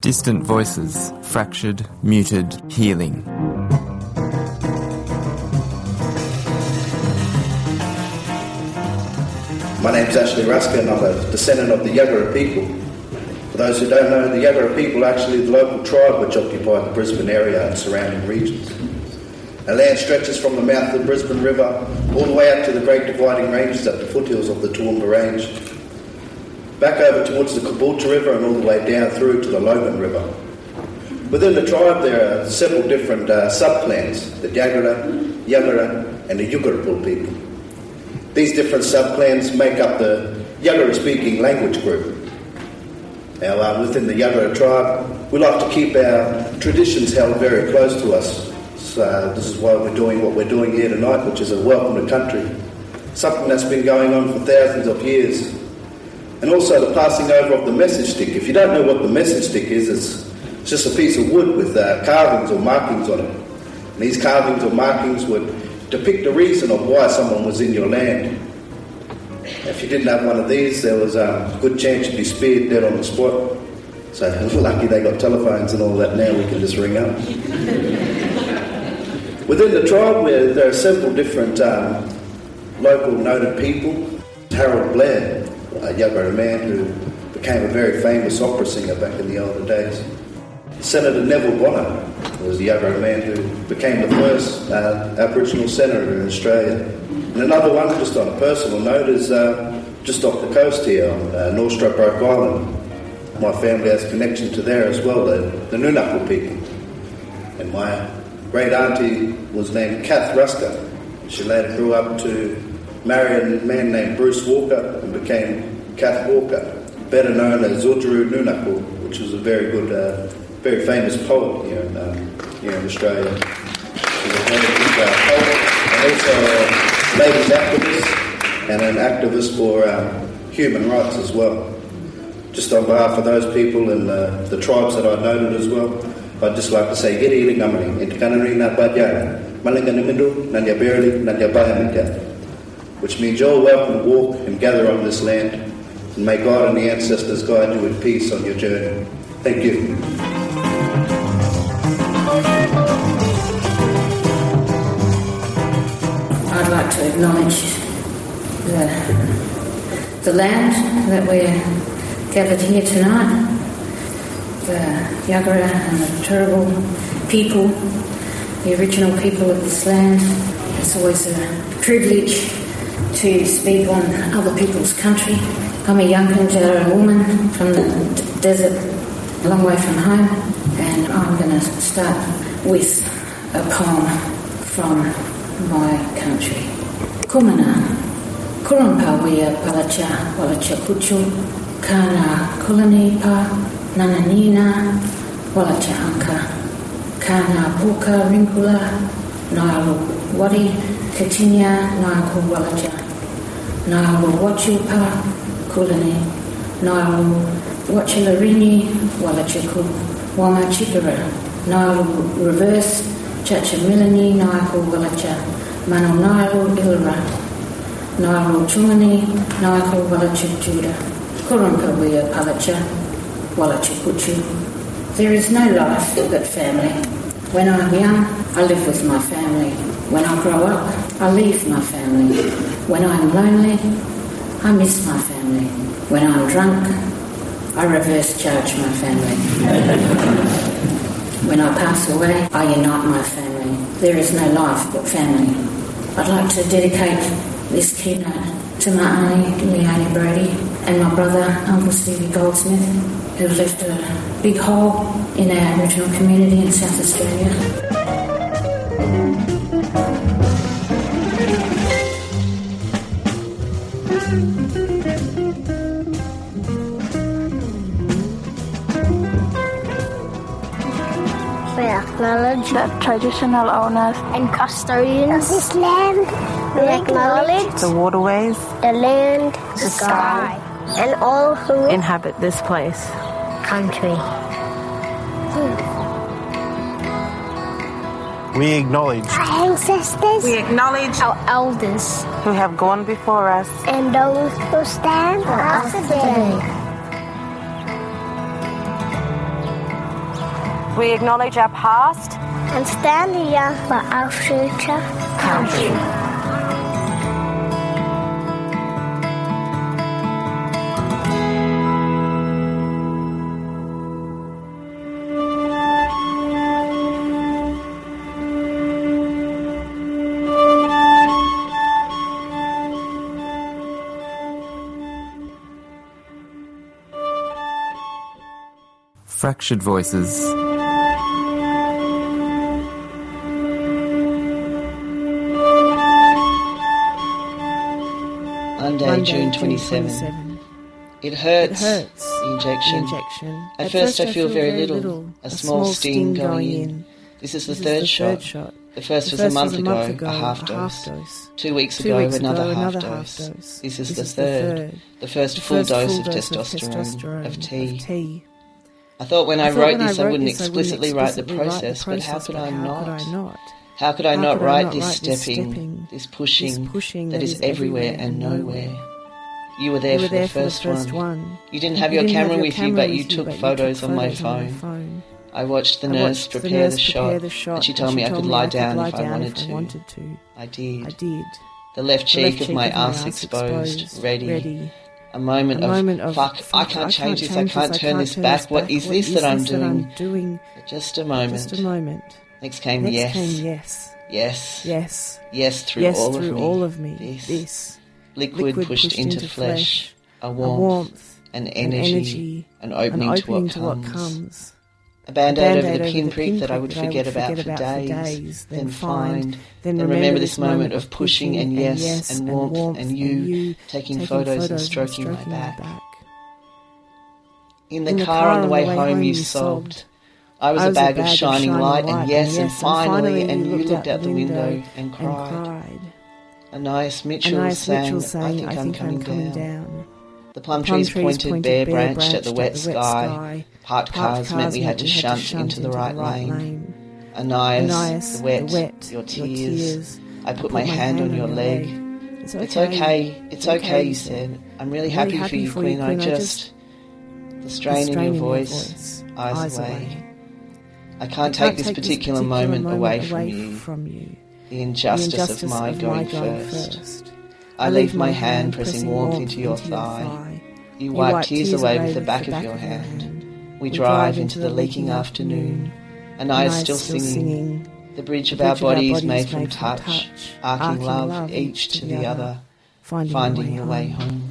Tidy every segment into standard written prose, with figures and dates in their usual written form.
Distant voices, fractured, muted, healing. My name's Ashley Ruska and I'm a descendant of the Yagara people. For those who don't know, the Yagara people are actually the local tribe which occupy the Brisbane area and surrounding regions. Our land stretches from the mouth of the Brisbane River all the way up to the Great Dividing Ranges at the foothills of the Toowoomba Range, back over towards the Caboolture River and all the way down through to the Logan River. Within the tribe there are several different subclans, the Yagara, and the Yugarapul people. These different subclans make up the Yagara-speaking language group. Now, within the Yagara tribe, we like to keep our traditions held very close to us. So this is why we're doing what we're doing here tonight, which is a welcome to country. Something that's been going on for thousands of years. And also the passing over of the message stick. If you don't know what the message stick is, it's just a piece of wood with carvings or markings on it. And these carvings or markings would depict the reason of why someone was in your land. If you didn't have one of these, there was a good chance you'd be speared dead on the spot. So lucky they got telephones and all that now, we can just ring up. Within the tribe, there are several different local noted people. Harold Blair, a Yagara man who became a very famous opera singer back in the older days. Senator Neville Bonner was a Yagara man who became the first Aboriginal senator in Australia. And another one, just on a personal note, is just off the coast here on North Stradbroke Island. My family has connection to there as well, the Nunapul people. And my great auntie was named Kath Ruska. She later grew up to marry a man named Bruce Walker and became Kath Walker, better known as Udjuru Nunapul, which was a very good, very famous poet here in Australia. She's a very good poet and also a ladies activist and an activist for human rights as well. Just on behalf of those people and the tribes that I noted as well, I'd just like to say, Giri Ngamani, Intikanari Nabadya, Malanganimindu, Nanya Berli, Nanya Bahamika, which means you're welcome to walk and gather on this land, and may God and the ancestors guide you in peace on your journey. Thank you. I'd like to acknowledge the land that we're gathered here tonight, the Yagara and the Turrbal people, the original people of this land. It's always a privilege to speak on other people's country. I'm a young Punjabi woman from the desert, a long way from home, and I'm going to start with a poem from my country. Kumana, Kurumpa Wea Palacha, Walacha Kuchu, Kana Kulani Pa, Nananina, Walacha Anka, Kana Puka Rinkula, Naru Wadi, Katinya, Naku Walacha, Naru Wachupa, Kulani, Naru Wachilarini, Walachaku, Wamachikara, Naru Reverse, Chacha Milani, Naku Walacha, Mano Naru Ilra, Naru Chumani, Naku Walacha Juda, Kurumpa Wea Palacha, Walacha Kuchu. There is no life but family. When I'm young, I live with my family. When I grow up, I leave my family. When I'm lonely, I miss my family. When I'm drunk, I reverse charge my family. When I pass away, I unite my family. There is no life but family. I'd like to dedicate this keynote to my auntie, Leonie Brody, and my brother, Uncle Stevie Goldsmith, who left a big hole in our Aboriginal community in South Australia. We acknowledge the traditional owners and custodians of this land. We acknowledge the waterways, the land, the sky, and all who inhabit this place. Country. We acknowledge our ancestors. We acknowledge our elders who have gone before us and those who stand for us today. We acknowledge our past and stand here for our future country. Fractured Voices. Monday, June 27. It hurts. The injection. At first I feel very little. A small sting going in. This is the third shot. The first was a month ago, a half dose. 2 weeks ago, another half dose. This is the third. The first full dose of testosterone, of T. I thought when I wrote this I wouldn't explicitly write the process, but how could I not? How could I not write this stepping, this pushing that is everywhere and nowhere? You were there for the first one. You didn't have your camera with you, but you took photos on my phone. I watched the nurse prepare the shot, and she told me I could lie down if I wanted to. I did. The left cheek of my ass exposed, ready. A moment of, fuck, I can't change this, I can't turn this back, what is this that I'm doing? But just a moment. Next came yes. Yes through all of me. This. Liquid pushed into flesh. A warmth, an energy, an opening to what comes. A band-aid over the pinprick that I would forget about for days, then find, then remember this moment of pushing and yes and warmth and you taking photos and stroking my back. In the car on the way home you sobbed. I was a bag of shining light and yes and finally, and you looked out the window and cried. Anais Mitchell sang, I think I'm coming down. The plum trees pointed bare-branched at the wet sky. Parked cars meant we had to shunt into the right lane. Anais, the wet, your tears. I put my hand on your leg. It's okay, you said. I'm really happy for you, Queen. I just... The strain in your voice, eyes away. I can't take this particular moment away from you. The injustice of my going first. I leave my hand pressing warmth into your thigh. You wipe tears away with the back of your hand. We drive into the leaking afternoon. And I is still singing. The bridge of our bodies made from touch, arcing love each to the other, finding your way home.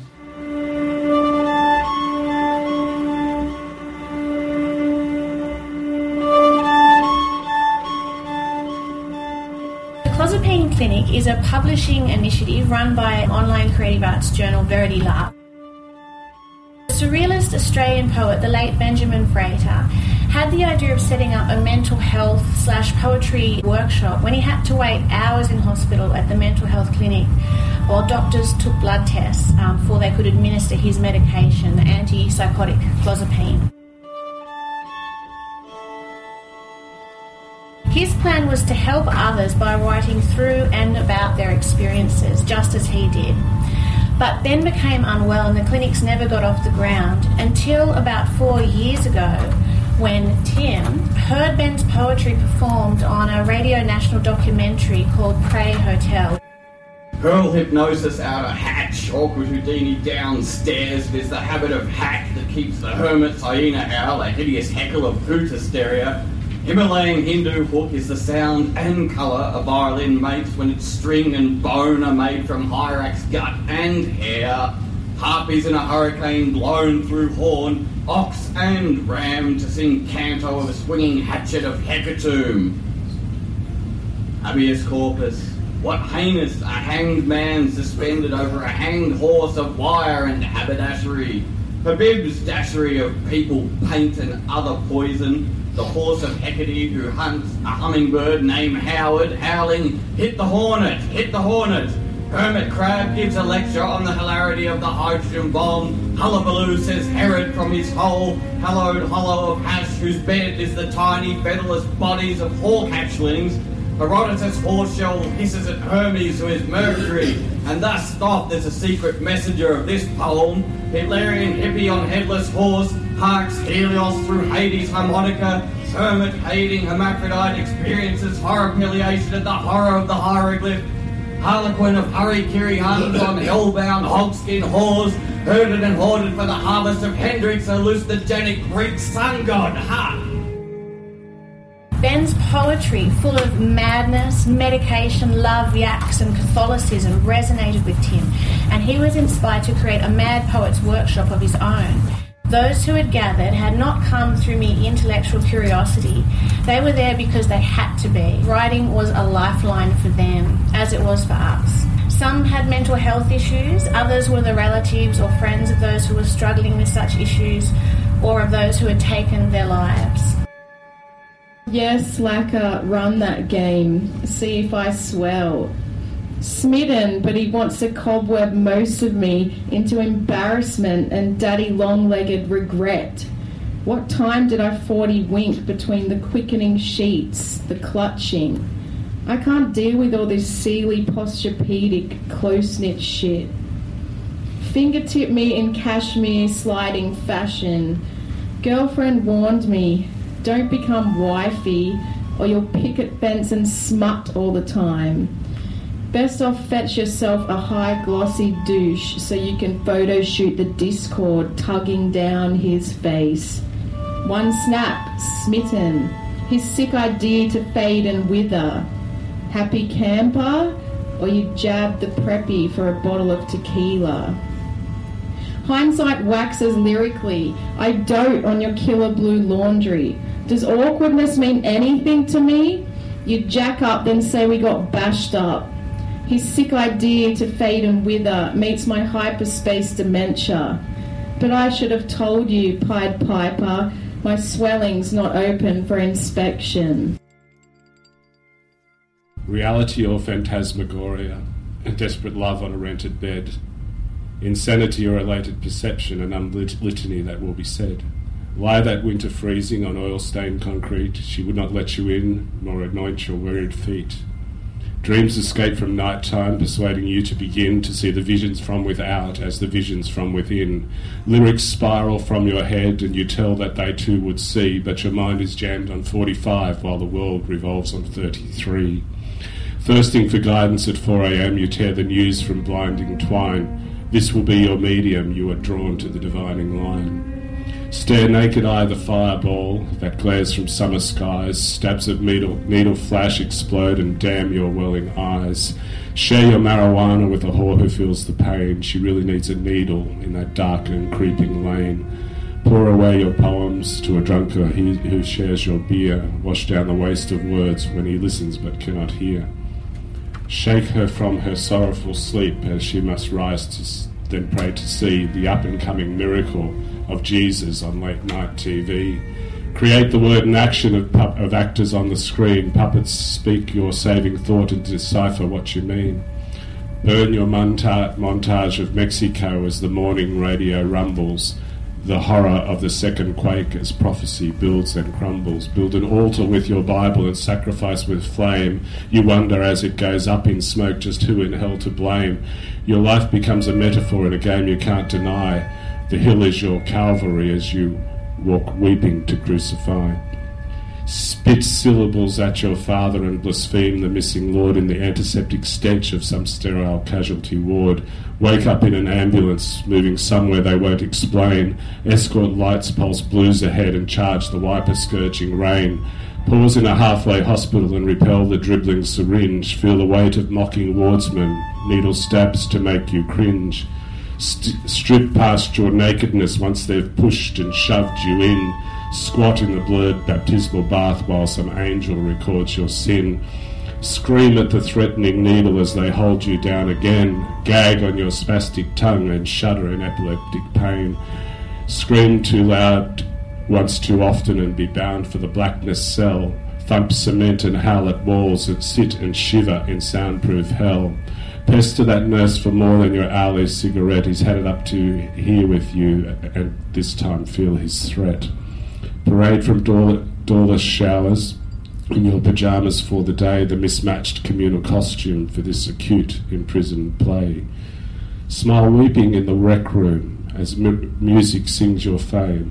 Clozapine Clinic is a publishing initiative run by online creative arts journal Verity Lab. The surrealist Australian poet, the late Benjamin Frater, had the idea of setting up a mental health / poetry workshop when he had to wait hours in hospital at the mental health clinic while doctors took blood tests before they could administer his medication, the antipsychotic clozapine. His plan was to help others by writing through and about their experiences, just as he did. But Ben became unwell and the clinics never got off the ground until about 4 years ago when Tim heard Ben's poetry performed on a Radio National documentary called Prey Hotel. Hurl hypnosis out a hatch, awkward Houdini downstairs. There's the habit of hack that keeps the hermit hyena owl, a hideous heckle of hoot hysteria. Himalayan Hindu hook is the sound and colour a violin makes when its string and bone are made from hyrax gut and hair. Harpies in a hurricane blown through horn, ox and ram to sing canto of a swinging hatchet of hecatomb. Habeas corpus, what heinous a hanged man suspended over a hanged horse of wire and haberdashery. Habib's dashery of people, paint and other poison. The horse of Hecate who hunts a hummingbird named Howard, howling, hit the hornet, hit the hornet. Hermit Crab gives a lecture on the hilarity of the hydrogen bomb. Hullabaloo says Herod from his hole, hallowed hollow of hash whose bed is the tiny featherless bodies of hawk hatchlings. Herodotus Horseshell hisses at Hermes who is Mercury, and thus Thoth is a secret messenger of this poem. Hitlerian hippie on headless horse, harks Helios through Hades' harmonica, hermit hating hermaphrodite experiences horror palliation at the horror of the hieroglyph, harlequin of Harikiri Huns on hellbound hogskin whores, herded and hoarded for the harvest of Hendrix, hallucinogenic Greek sun god. Ha! Ben's poetry, full of madness, medication, love, yaks and Catholicism, resonated with Tim, and he was inspired to create a Mad Poets workshop of his own. Those who had gathered had not come through mere intellectual curiosity. They were there because they had to be. Writing was a lifeline for them, as it was for us. Some had mental health issues, others were the relatives or friends of those who were struggling with such issues, or of those who had taken their lives. Yes, Slacker, run that game. See if I swell. Smitten, but he wants to cobweb most of me into embarrassment and daddy long-legged regret. What time did I 40 wink between the quickening sheets, the clutching? I can't deal with all this Sealy posturepedic close-knit shit. Fingertip me in cashmere sliding fashion. Girlfriend warned me, don't become wifey or you'll picket fence and smut all the time. Best off fetch yourself a high glossy douche so you can photo shoot the Discord tugging down his face. One snap, smitten, his sick idea to fade and wither. Happy camper, or you jab the preppy for a bottle of tequila. Hindsight waxes lyrically. I dote on your killer blue laundry. Does awkwardness mean anything to me? You jack up, then say we got bashed up. His sick idea to fade and wither meets my hyperspace dementia. But I should have told you, Pied Piper, my swelling's not open for inspection. Reality or phantasmagoria, a desperate love on a rented bed. Insanity or elated perception, an litany that will be said. Lie that winter freezing on oil-stained concrete, she would not let you in, nor anoint your wearied feet. Dreams escape from night-time, persuading you to begin to see the visions from without as the visions from within. Lyrics spiral from your head, and you tell that they too would see, but your mind is jammed on 45 while the world revolves on 33. Thirsting for guidance at 4 a.m, you tear the news from blinding twine. This will be your medium, you are drawn to the divining line. Stare naked-eye the fireball that glares from summer skies. Stabs of needle flash explode and damn your welling eyes. Share your marijuana with a whore who feels the pain. She really needs a needle in that dark and creeping lane. Pour away your poems to a drunkard who shares your beer. Wash down the waste of words when he listens but cannot hear. Shake her from her sorrowful sleep as she must rise to then pray to see the up-and-coming miracle of Jesus on late-night TV. Create the word and action of actors on the screen. Puppets speak your saving thought and decipher what you mean. Burn your montage of Mexico as the morning radio rumbles. The horror of the second quake as prophecy builds and crumbles. Build an altar with your Bible and sacrifice with flame. You wonder as it goes up in smoke just who in hell to blame. Your life becomes a metaphor in a game you can't deny. The hill is your Calvary as you walk weeping to crucify. Spit syllables at your father and blaspheme the missing Lord in the antiseptic stench of some sterile casualty ward. Wake up in an ambulance, moving somewhere they won't explain. Escort lights pulse blues ahead and charge the wiper-scourging rain. Pause in a halfway hospital and repel the dribbling syringe. Feel the weight of mocking wardsmen, needle stabs to make you cringe. Strip past your nakedness once they've pushed and shoved you in. Squat in the blurred baptismal bath while some angel records your sin. Scream at the threatening needle as they hold you down again. Gag on your spastic tongue and shudder in epileptic pain. Scream too loud once too often and be bound for the blackness cell. Thump cement and howl at walls that sit and shiver in soundproof hell. Pester that nurse for more than your hourly cigarette. He's had it up to here with you, and this time feel his threat. Parade from doorless showers in your pyjamas for the day, the mismatched communal costume for this acute imprisoned play. Smile weeping in the rec room as music sings your fame.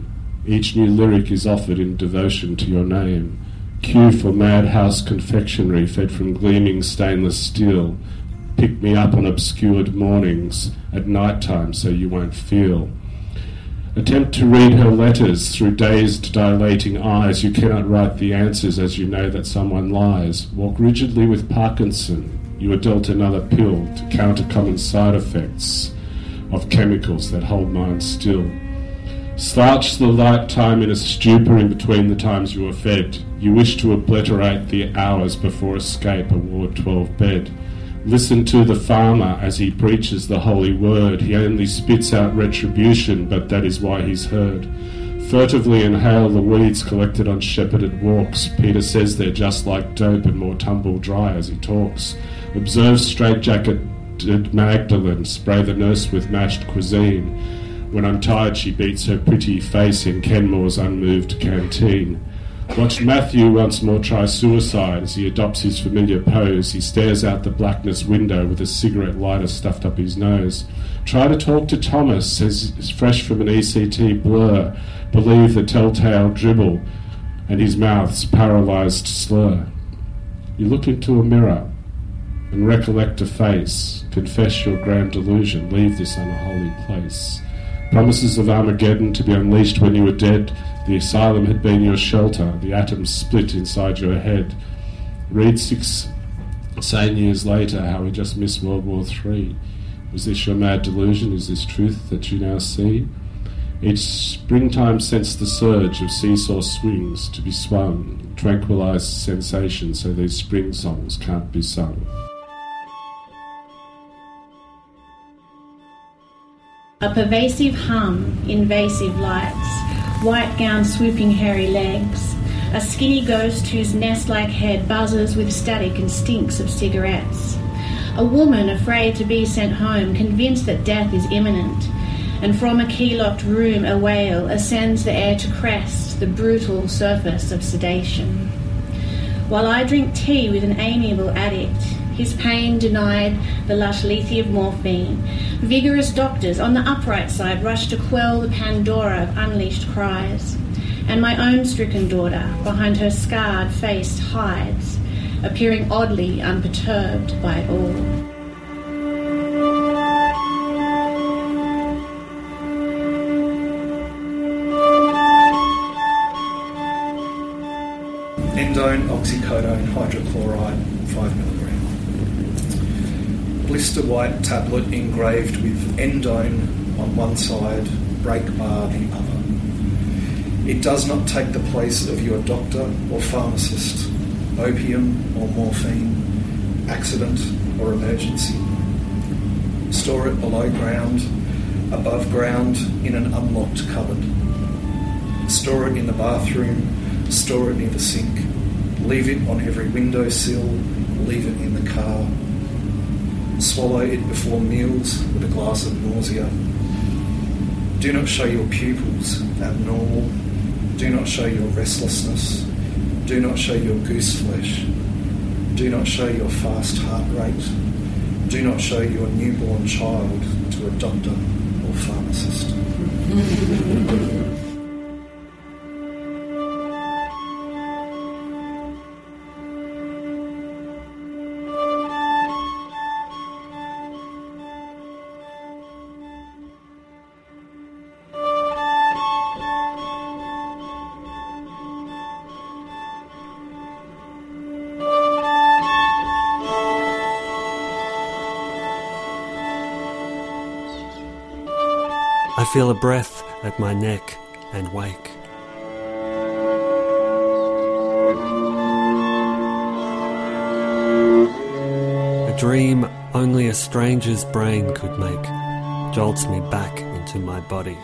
Each new lyric is offered in devotion to your name. Q for madhouse confectionery fed from gleaming stainless steel. Pick me up on obscured mornings at night time so you won't feel. Attempt to read her letters through dazed, dilating eyes. You cannot write the answers as you know that someone lies. Walk rigidly with Parkinson. You are dealt another pill to counter common side effects of chemicals that hold minds still. Slouch the light time in a stupor in between the times you are fed. You wish to obliterate the hours before escape a Ward 12 bed. Listen to the farmer as he preaches the holy word. He only spits out retribution, but that is why he's heard. Furtively inhale the weeds collected on shepherded walks. Peter says they're just like dope and more tumble dry as he talks. Observe straitjacketed Magdalene spray the nurse with mashed cuisine. When I'm tired, she beats her pretty face in Kenmore's unmoved canteen. Watch Matthew once more try suicide as he adopts his familiar pose. He stares out the blackness window with a cigarette lighter stuffed up his nose. Try to talk to Thomas as he's fresh from an ECT blur. Believe the telltale dribble and his mouth's paralysed slur. You look into a mirror and recollect a face. Confess your grand delusion. Leave this unholy place. Promises of Armageddon to be unleashed when you were dead. The asylum had been your shelter. The atoms split inside your head. Read 6 sane years later how we just missed World War III. Was this your mad delusion? Is this truth that you now see? Each springtime sensed the surge of seesaw swings to be swung, tranquilized sensation so these spring songs can't be sung. A pervasive hum, invasive lights, white gown swooping hairy legs, a skinny ghost whose nest-like head buzzes with static and stinks of cigarettes, a woman afraid to be sent home, convinced that death is imminent, and from a key-locked room a wail ascends the air to crest the brutal surface of sedation. While I drink tea with an amiable addict, his pain denied the lush lethe of morphine, vigorous doctors on the upright side rush to quell the Pandora of unleashed cries, and my own stricken daughter, behind her scarred face, hides, appearing oddly unperturbed by it all. Endone, oxycodone, hydrochloride, 5 milligram. Blister white tablet engraved with endone on one side, break bar the other. It does not take the place of your doctor or pharmacist, opium or morphine, accident or emergency. Store it below ground, above ground in an unlocked cupboard. Store it in the bathroom, store it near the sink. Leave it on every windowsill, leave it in the car. Swallow it before meals with a glass of nausea. Do not show your pupils abnormal. Do not show your restlessness. Do not show your goose flesh. Do not show your fast heart rate. Do not show your newborn child to a doctor or pharmacist. I feel a breath at my neck and wake. A dream only a stranger's brain could make jolts me back into my body.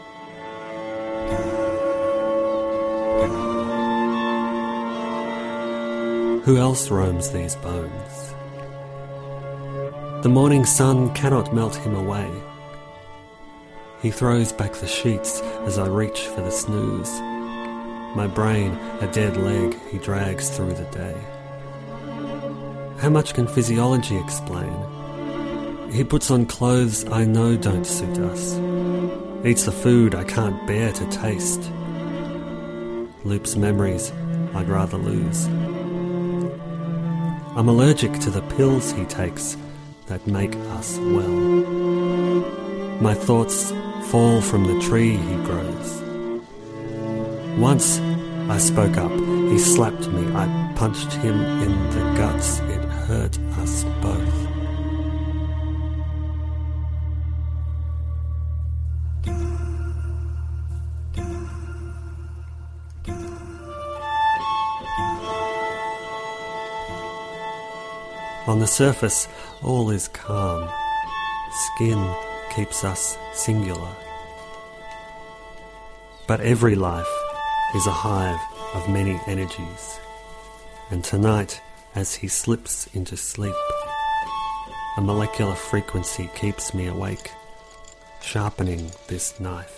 Who else roams these bones? The morning sun cannot melt him away. He throws back the sheets as I reach for the snooze. My brain, a dead leg, he drags through the day. How much can physiology explain? He puts on clothes I know don't suit us. Eats the food I can't bear to taste. loops memories I'd rather lose. I'm allergic to the pills he takes that make us well. My thoughts fall from the tree he grows. Once I spoke up, he slapped me, I punched him in the guts, it hurt us both. On the surface, all is calm. Skin keeps us singular. But every life is a hive of many energies. And tonight, as he slips into sleep, a molecular frequency keeps me awake, sharpening this knife.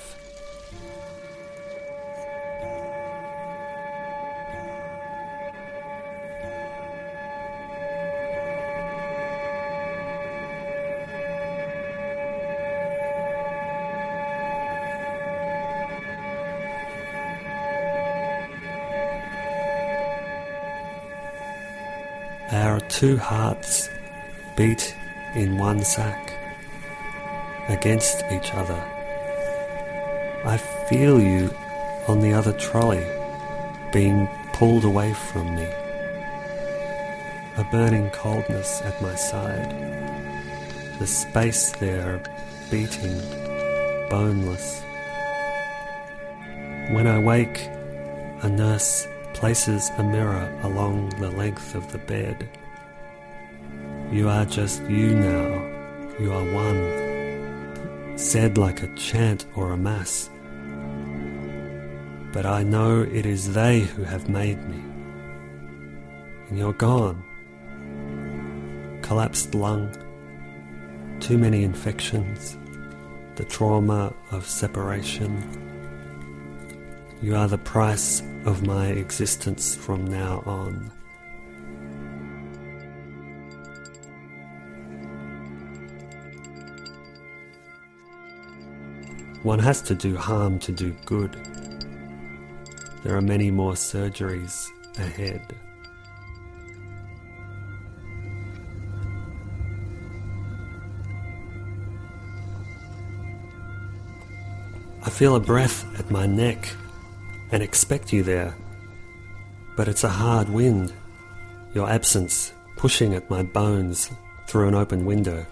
Our two hearts beat in one sack against each other. I feel you on the other trolley being pulled away from me. A burning coldness at my side. The space there beating, boneless. When I wake, a nurse places a mirror along the length of the bed. You are just you now, you are one, said like a chant or a mass. But I know it is they who have made me. And you're gone. Collapsed lung, too many infections, the trauma of separation. You are the price of my existence from now on. One has to do harm to do good. There are many more surgeries ahead. I feel a breath at my neck and expect you there, but it's a hard wind, your absence pushing at my bones through an open window.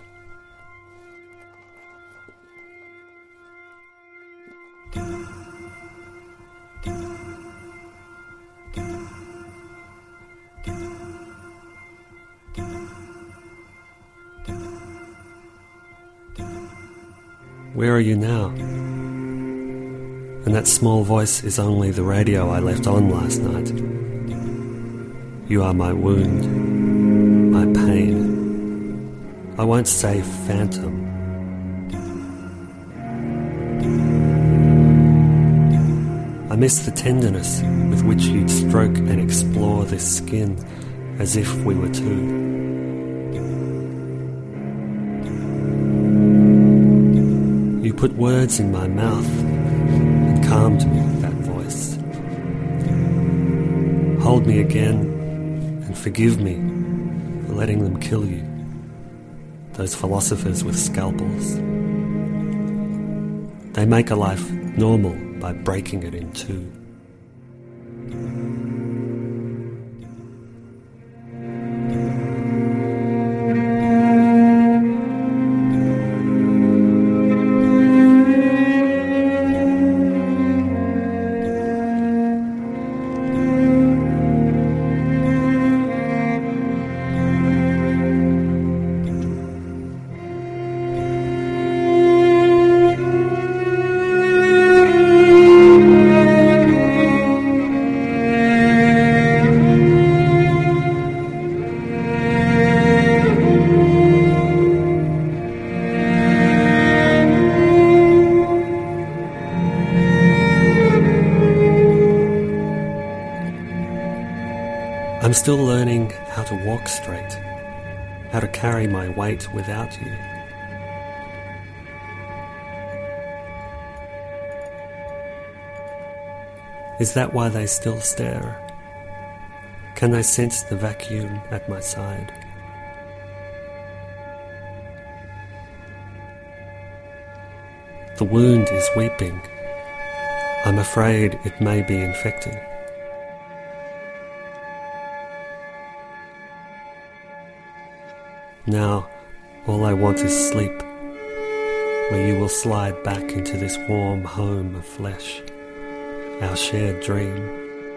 Where are you now? And that small voice is only the radio I left on last night. You are my wound, my pain. I won't say phantom. I miss the tenderness with which you'd stroke and explore this skin as if we were two. You put words in my mouth and calmed me with that voice. Hold me again and forgive me for letting them kill you, those philosophers with scalpels. They make a life normal by breaking it in two. I'm still learning how to walk straight, how to carry my weight without you. Is that why they still stare? Can they sense the vacuum at my side? The wound is weeping. I'm afraid it may be infected. Now, all I want is sleep, where you will slide back into this warm home of flesh, our shared dream.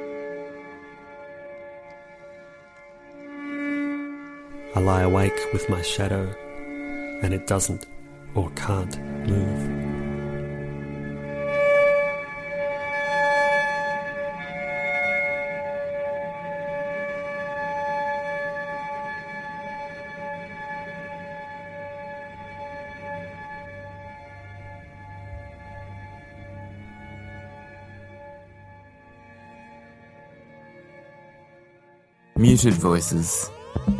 I lie awake with my shadow, and it doesn't or can't move. Muted voices.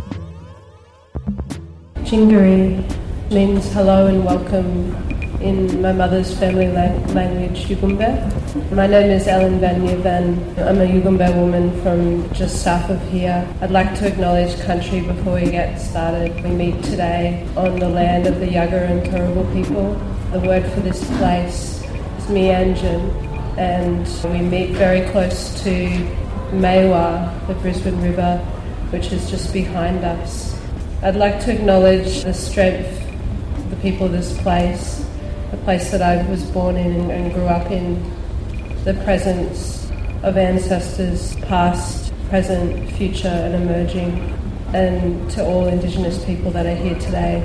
Jingari means hello and welcome in my mother's family language, Yugambeh. My name is Ellen Van Nieuwen. I'm a Yugambeh woman from just south of here. I'd like to acknowledge country before we get started. We meet today on the land of the Yagara and Turrbal people. The word for this place is Mianjin, and we meet very close to Maiwa, the Brisbane River, which is just behind us. I'd like to acknowledge the strength of the people of this place, the place that I was born in and grew up in, the presence of ancestors past, present, future and emerging, and to all Indigenous people that are here today.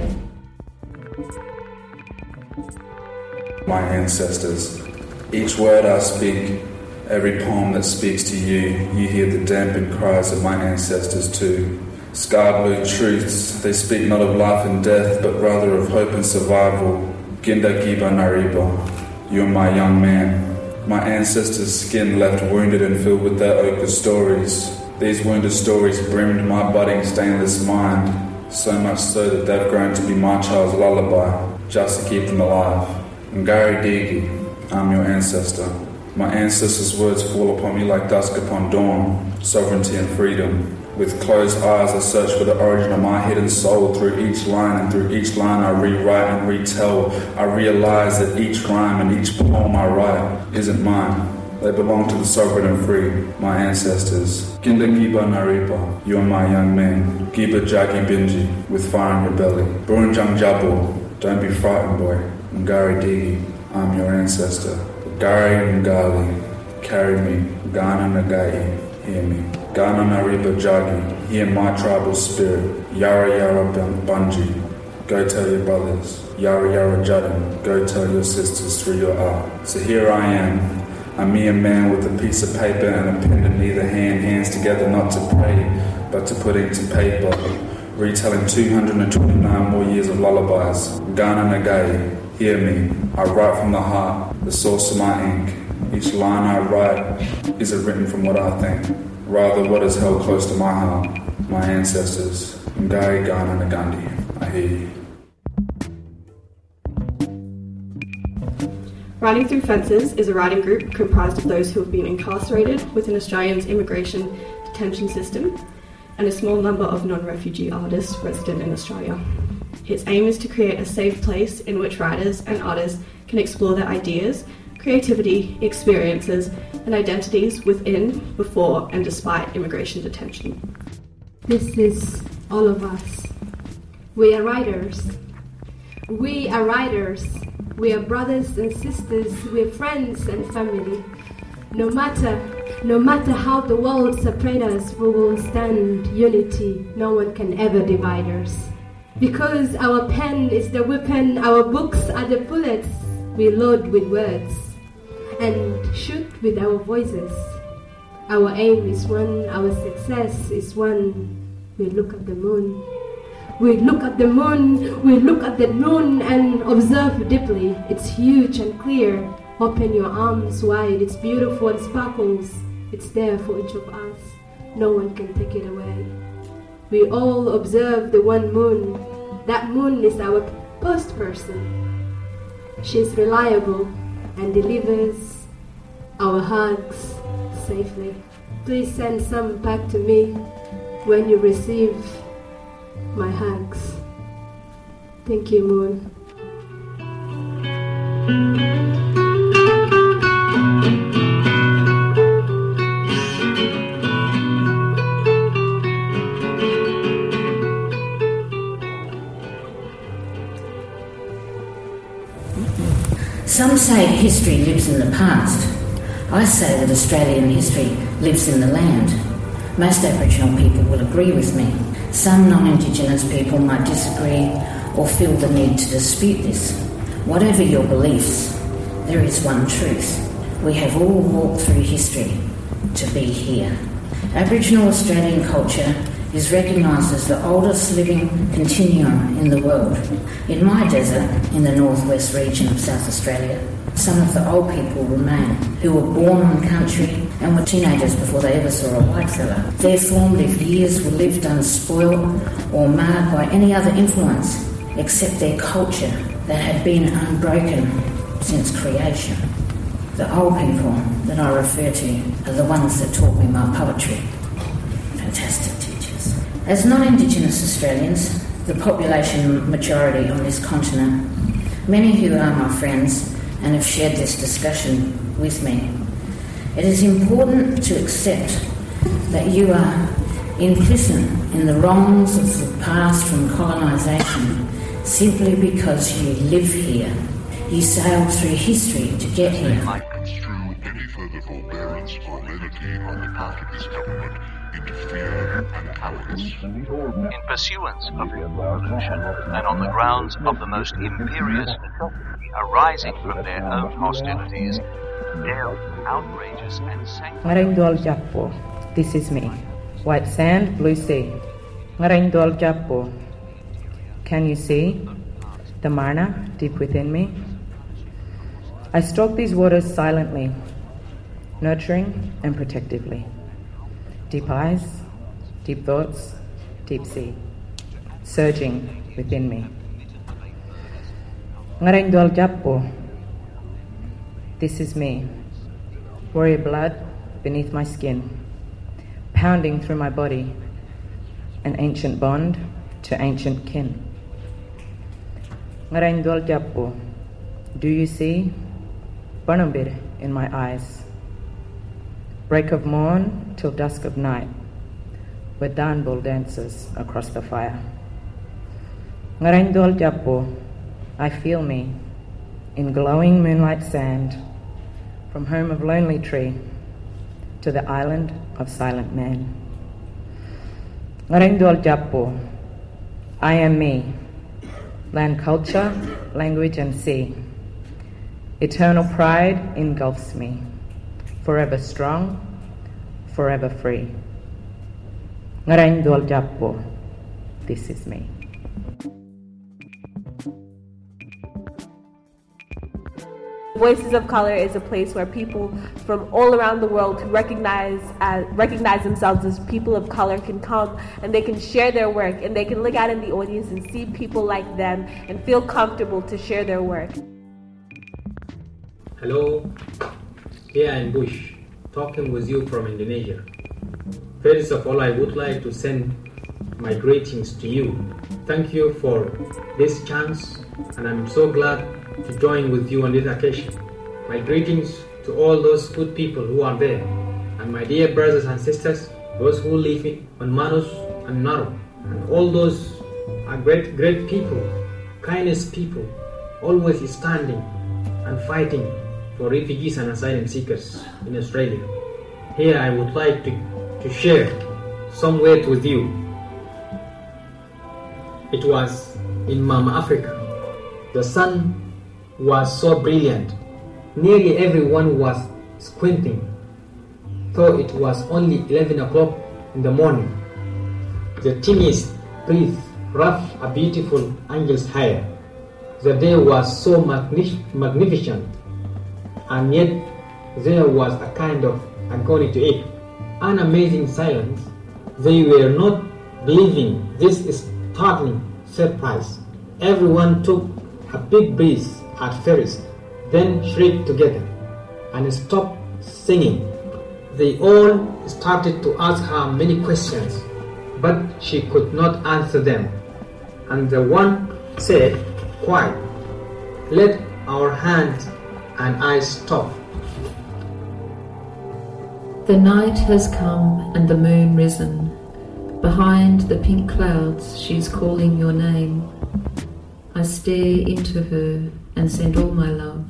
My ancestors, each word I speak, every poem that speaks to you, you hear the dampened cries of my ancestors too. Sky blue truths, they speak not of life and death, but rather of hope and survival. Ginda Giba Nariba, you're my young man. My ancestors' skin left wounded and filled with their ochre stories. These wounded stories brimmed my budding stainless mind, so much so that they've grown to be my child's lullaby, just to keep them alive. Ngari Digi, I'm your ancestor. My ancestors' words fall upon me like dusk upon dawn, sovereignty and freedom. With closed eyes I search for the origin of my hidden soul through each line, and through each line I rewrite and retell. I realize that each rhyme and each poem I write isn't mine. They belong to the sovereign and free, my ancestors. Ginda Giba Naripa, you are my young man. Giba Jagi Binji, with fire in your belly. Burunjang Jabo, don't be frightened boy. Ngari Digi, I'm your ancestor. Gari Ngali, carry me. Ghana Nagai, hear me. Ghana Nariba Jagi, hear my tribal spirit. Yara Yara Bunji, go tell your brothers. Yara Yara Judden, go tell your sisters through your art. So here I am, a mere man with a piece of paper and a pen in either hand, hands together not to pray, but to put ink to paper, retelling 229 more years of lullabies. Ghana Nagai, hear me. I write from the heart, the source of my ink. Each line I write isn't written from what I think, rather what is held close to my heart, my ancestors. Ngai Ghana Nagandi, I hear you. Writing Through Fences is a writing group comprised of those who have been incarcerated within Australia's immigration detention system and a small number of non-refugee artists resident in Australia. Its aim is to create a safe place in which writers and artists can explore their ideas, creativity, experiences, and identities within, before, and despite immigration detention. This is all of us. We are writers. We are writers. We are brothers and sisters. We are friends and family. No matter how the world separates us, we will stand unity. No one can ever divide us. Because our pen is the weapon, our books are the bullets. We load with words and shoot with our voices. Our aim is one, our success is one. We look at the moon. We look at the moon, we look at the moon and observe deeply. It's huge and clear. Open your arms wide, it's beautiful and sparkles. It's there for each of us. No one can take it away. We all observe the one moon. That moon is our post person. She's reliable and delivers our hugs, safely. Please send some back to me when you receive my hugs. Thank you, Moon. Some say history lives in the past. I say that Australian history lives in the land. Most Aboriginal people will agree with me. Some non-Indigenous people might disagree or feel the need to dispute this. Whatever your beliefs, there is one truth. We have all walked through history to be here. Aboriginal Australian culture is recognised as the oldest living continuum in the world. In my desert, in the northwest region of South Australia, some of the old people remain, who were born on country and were teenagers before they ever saw a white fella. Their formative years were lived unspoiled or marred by any other influence except their culture that had been unbroken since creation. The old people that I refer to are the ones that taught me my poetry. Fantastic teachers. As non-Indigenous Australians, the population majority on this continent, many who are my friends and have shared this discussion with me, it is important to accept that you are implicit in the wrongs of the past from colonisation simply because you live here. You sailed through history to get here. I construe any further forbearance or lenity on the part of this government into fear and cowardice. In pursuance of the revolution and on the grounds of the most imperious necessity arising from their own hostilities, dare outrageous and sanctions. Ngarindol Japo, this is me. White sand, blue sea. Ngarindol Japo. Can you see the Marna deep within me? I stalk these waters silently, nurturing and protectively. Deep eyes, deep thoughts, deep sea, surging within me. Ngarindol Japo, this is me. Warrior blood beneath my skin, pounding through my body, an ancient bond to ancient kin. Ngarindol Japo, do you see Barnabir in my eyes? Break of morn till dusk of night, where Danbul dances across the fire. Ngarindol Japo, I feel me in glowing moonlight sand, from home of lonely tree to the island of silent man. Ngarindol Japo, I am me, land, culture, language and sea. Eternal pride engulfs me, forever strong, forever free. Ngarindol Japo, this is me. Voices of Color is a place where people from all around the world who recognize themselves as people of color can come and they can share their work, and they can look out in the audience and see people like them and feel comfortable to share their work. Hello, here I'm Bush, talking with you from Indonesia. First of all, I would like to send my greetings to you. Thank you for this chance, and I'm so glad to join with you on this occasion. My greetings to all those good people who are there, and my dear brothers and sisters, those who live on Manus and Naro, and all those are great people, kindest people, always standing and fighting for refugees and asylum seekers in Australia. Here I would like to share some words with you. It was in Mama Africa. The sun was so brilliant. Nearly everyone was squinting, though it was only 11 o'clock in the morning. The tiniest breeze ruffled a beautiful angel's hair. The day was so magnificent, and yet there was a kind of agony to it, an amazing silence. They were not believing this startling surprise. Everyone took a big breath at first, then shrieked together and stopped singing. They all started to ask her many questions, but she could not answer them. And the one said, "Quiet, let our hands and eyes stop." The night has come and the moon risen. Behind the pink clouds she's calling your name. I stare into her and send all my love.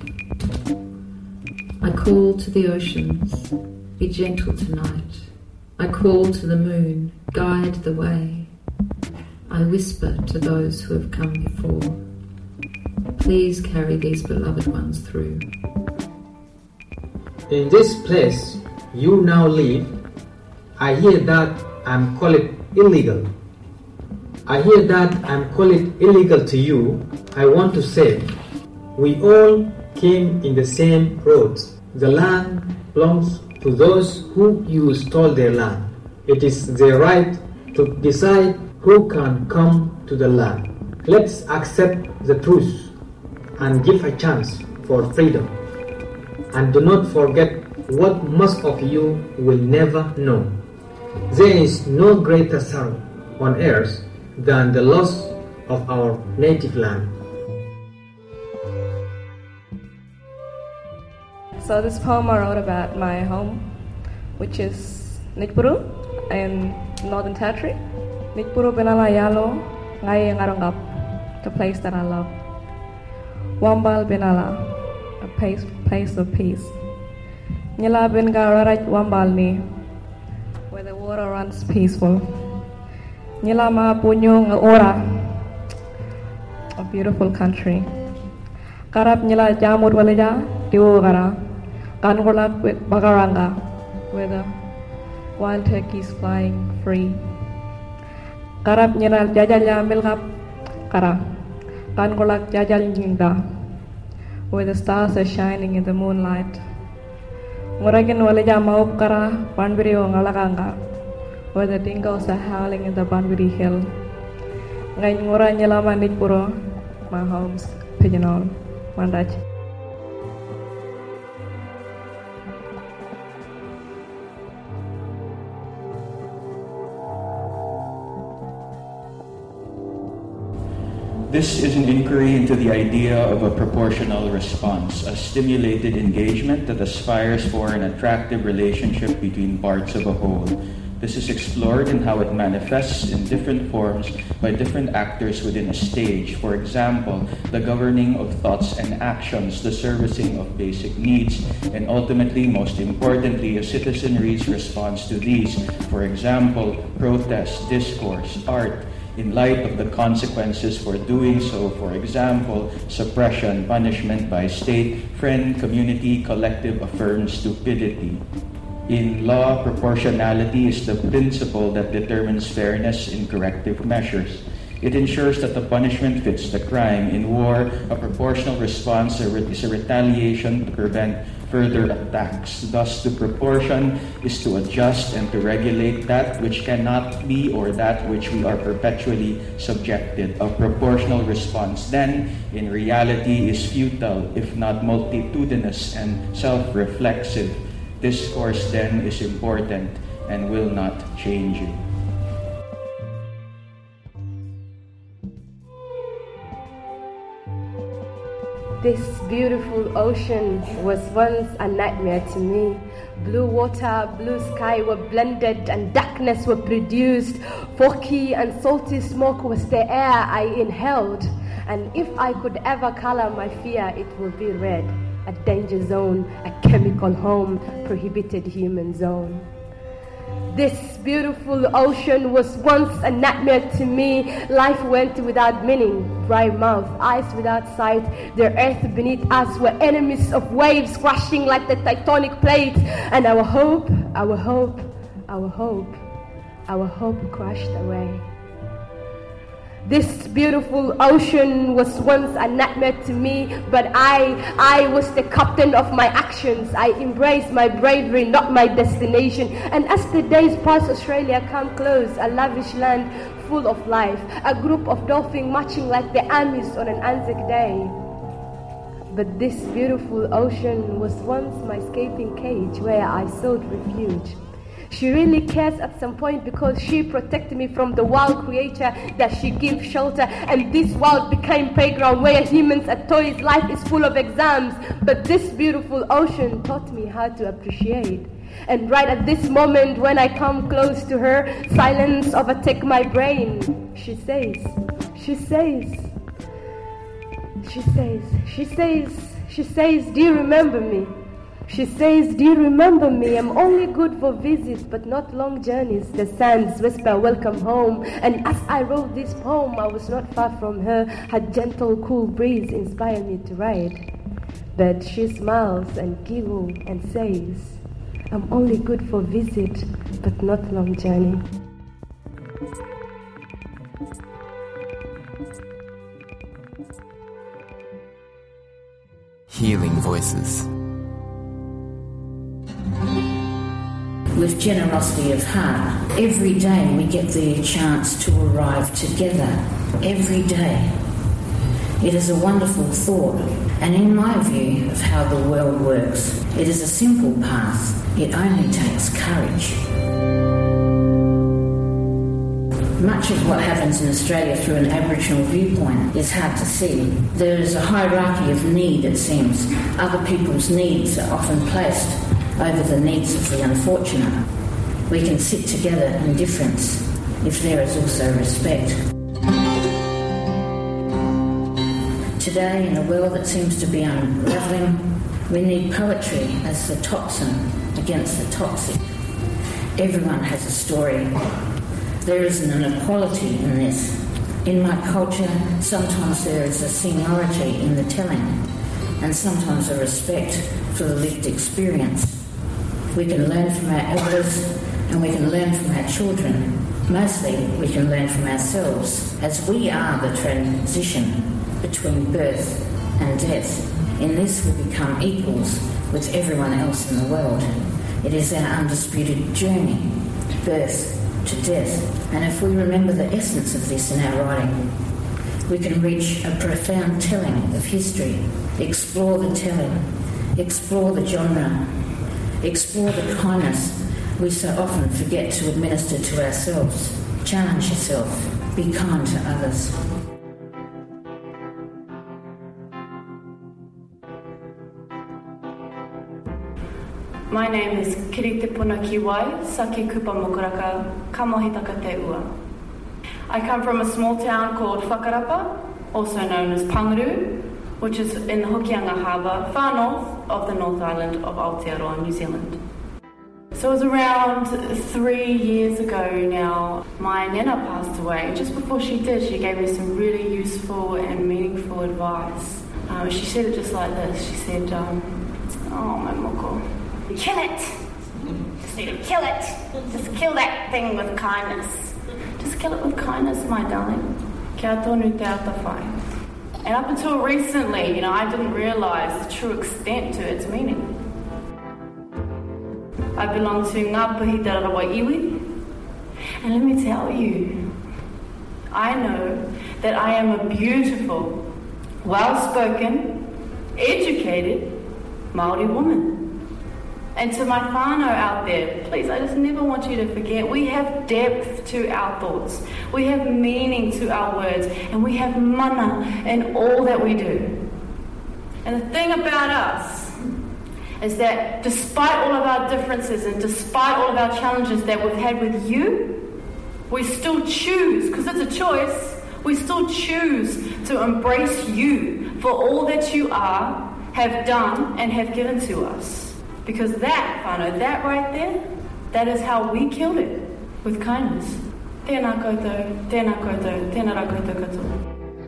I call to the oceans, be gentle tonight. I call to the moon, guide the way. I whisper to those who have come before, please carry these beloved ones through. In this place you now live, I hear that I'm call it illegal. I hear that I'm call it illegal to you. I want to say, we all came in the same roads. The land belongs to those who you stole their land. It is their right to decide who can come to the land. Let's accept the truth and give a chance for freedom. And do not forget what most of you will never know. There is no greater sorrow on earth than the loss of our native land. So this poem I wrote about my home, which is Nijpuru in Northern Territory. Nijpuru benala yalo ngai ngarangap, the place that I love. Wambal benala, a place of peace. Nyala ben gararaj wambal ni, where the water runs peaceful. Nyala ma punyo nga ora, a beautiful country. Karap nyala jamur walaja diwogara. Kankolak Bagaranga, where the wild turkeys flying free. Karap nyala jajal milkap kara. Kankolak jajal nyingda, where the stars are shining in the moonlight. Ngoragin walaja maup kara Banbiri o ngalakanga, where the dingoes are howling in the Banbiri hill. Ngay ngora nyala Nijpuru, my home's Pigeonhole, Mandach. This is an inquiry into the idea of a proportional response, a stimulated engagement that aspires for an attractive relationship between parts of a whole. This is explored in how it manifests in different forms by different actors within a stage. For example, the governing of thoughts and actions, the servicing of basic needs, and ultimately, most importantly, a citizenry's response to these. For example, protest, discourse, art, in light of the consequences for doing so, for example, suppression, punishment by state, friend, community, collective affirmed stupidity. In law, proportionality is the principle that determines fairness in corrective measures. It ensures that the punishment fits the crime. In war, a proportional response is a retaliation to prevent further attacks. Thus, the proportion is to adjust and to regulate that which cannot be or that which we are perpetually subjected. A proportional response, then, in reality is futile, if not multitudinous and self-reflexive. Discourse, then, is important and will not change it. This beautiful ocean was once a nightmare to me. Blue water, blue sky were blended and darkness were produced. Foggy and salty smoke was the air I inhaled. And if I could ever color my fear, it would be red. A danger zone, a chemical home, prohibited human zone. This beautiful ocean was once a nightmare to me. Life went without meaning, dry mouth, eyes without sight. The earth beneath us were enemies of waves crashing like the tectonic plates. And our hope crashed away. This beautiful ocean was once a nightmare to me, but I was the captain of my actions. I embraced my bravery, not my destination. And as the days pass, Australia come close, a lavish land full of life. A group of dolphins marching like the armies on an Anzac Day. But this beautiful ocean was once my escaping cage where I sought refuge. She really cares at some point because she protected me from the wild creature that she gives shelter. And this world became playground where humans are toys. Life is full of exams, but this beautiful ocean taught me how to appreciate. And right at this moment when I come close to her, silence overtakes my brain. She says, do you remember me? She says, do you remember me? I'm only good for visits, but not long journeys. The sands whisper, welcome home. And as I wrote this poem, I was not far from her. Her gentle, cool breeze inspired me to write. But she smiles and giggles and says, I'm only good for visit, but not long journey. Healing voices. With generosity of heart, every day we get the chance to arrive together. Every day. It is a wonderful thought, and in my view of how the world works, it is a simple path. It only takes courage. Much of what happens in Australia through an Aboriginal viewpoint is hard to see. There is a hierarchy of need, it seems. Other people's needs are often placed over the needs of the unfortunate. We can sit together in difference if there is also respect. Today, in a world that seems to be unravelling, we need poetry as the toxin against the toxic. Everyone has a story. There is an inequality in this. In my culture, sometimes there is a seniority in the telling, and sometimes a respect for the lived experience. We can learn from our elders, and we can learn from our children. Mostly, we can learn from ourselves, as we are the transition between birth and death. In this, we become equals with everyone else in the world. It is our undisputed journey, birth to death. And if we remember the essence of this in our writing, we can reach a profound telling of history, explore the telling, explore the genre, explore the kindness we so often forget to administer to ourselves. Challenge yourself. Be kind to others. My name is Kirite Punakiwai, Saki Kupa Mokaraka, Kamohitaka Te Ua. I come from a small town called Whakarapa, also known as Pangaru, which is in the Hokianga Harbour, far north of the North Island of Aotearoa, New Zealand. So it was around 3 years ago now, my nana passed away. Just before she did, she gave me some really useful and meaningful advice. She said it just like this. She said, oh, my moko, kill it. Just need to kill it. Just kill that thing with kindness. Just kill it with kindness, my darling. Kia tonu te atawhai. And up until recently, I didn't realise the true extent to its meaning. I belong to Ngā Puhi Te Rarawa Iwi, and let me tell you, I know that I am a beautiful, well-spoken, educated Māori woman. And to my whānau out there, please, I just never want you to forget, we have depth to our thoughts, we have meaning to our words, and we have mana in all that we do. And the thing about us is that despite all of our differences and despite all of our challenges that we've had with you, we still choose, because it's a choice, we still choose to embrace you for all that you are, have done, and have given to us. Because that, whānau, that right there, that is how we killed it, with kindness. Tēnā koutou, tēnā koutou, tēnā rā koutou katoa.